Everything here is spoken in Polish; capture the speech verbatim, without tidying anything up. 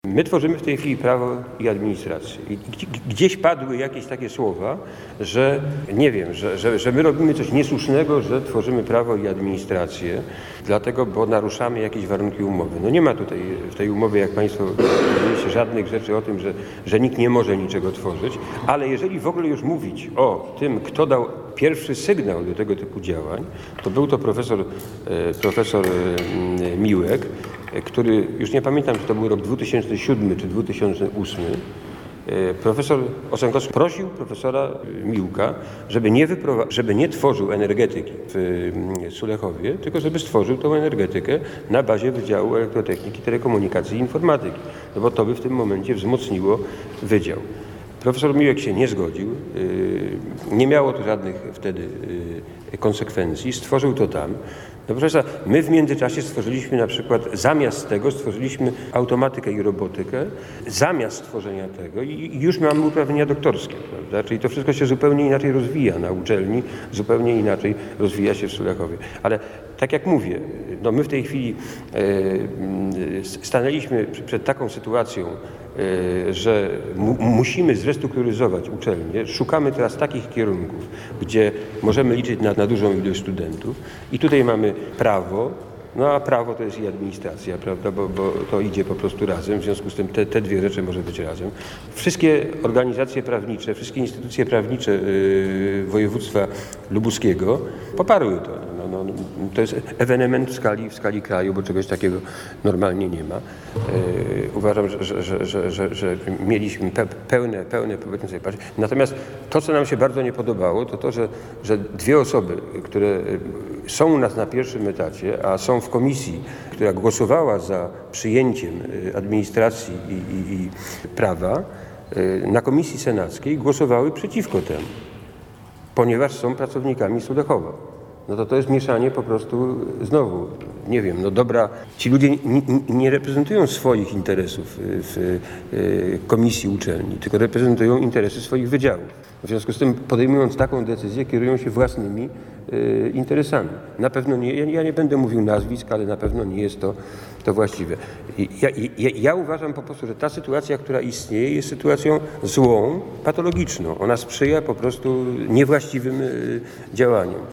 My tworzymy w tej chwili prawo i administrację. I gdzieś padły jakieś takie słowa, że nie wiem, że, że, że my robimy coś niesłusznego, że tworzymy prawo i administrację, dlatego, bo naruszamy jakieś warunki umowy. No nie ma tutaj w tej umowie, jak Państwo mówiliście, żadnych rzeczy o tym, że, że nikt nie może niczego tworzyć, ale jeżeli w ogóle już mówić o tym, kto dał pierwszy sygnał do tego typu działań, to był to profesor, profesor Miłek, który, już nie pamiętam, czy to był rok dwa tysiące siódmy czy dwa tysiące ósmy, profesor Osenkowski prosił profesora Miłka, żeby nie, żeby nie tworzył energetyki w Sulechowie, tylko żeby stworzył tą energetykę na bazie Wydziału Elektrotechniki, Telekomunikacji i Informatyki, no bo to by w tym momencie wzmocniło wydział. Profesor Miłek się nie zgodził, nie miało to żadnych wtedy konsekwencji, stworzył to tam. No proszę, my w międzyczasie stworzyliśmy na przykład, zamiast tego stworzyliśmy automatykę i robotykę, zamiast stworzenia tego i już mamy uprawnienia doktorskie, prawda? Czyli to wszystko się zupełnie inaczej rozwija na uczelni, zupełnie inaczej rozwija się w Sulechowie. Ale tak jak mówię, no my w tej chwili e, stanęliśmy przed taką sytuacją, e, że mu, musimy zrestrukturyzować uczelnię. Szukamy teraz takich kierunków, gdzie możemy liczyć na, na dużą ilość studentów i tutaj mamy prawo, no a prawo to jest i administracja, prawda, bo, bo to idzie po prostu razem, w związku z tym te, te dwie rzeczy może być razem. Wszystkie organizacje prawnicze, wszystkie instytucje prawnicze yy, województwa lubuskiego poparły to. No, no, to jest ewenement w skali, w skali kraju, bo czegoś takiego normalnie nie ma. Yy, uważam, że, że, że, że, że, że mieliśmy pe, pełne, pełne, powiedzmy sobie, patrzeć. Natomiast to, co nam się bardzo nie podobało, to to, że, że dwie osoby, które są u nas na pierwszym etacie, a są w komisji, która głosowała za przyjęciem administracji i, i, i prawa, na komisji senackiej głosowały przeciwko temu, ponieważ są pracownikami Sulechowa. No to to jest mieszanie po prostu znowu, nie wiem, no dobra, ci ludzie nie, nie reprezentują swoich interesów w komisji uczelni, tylko reprezentują interesy swoich wydziałów. W związku z tym, podejmując taką decyzję, kierują się własnymi y, interesami. Na pewno nie, ja, ja nie będę mówił nazwisk, ale na pewno nie jest to, to właściwe. I ja, ja, ja uważam po prostu, że ta sytuacja, która istnieje, jest sytuacją złą, patologiczną. Ona sprzyja po prostu niewłaściwym y, działaniom.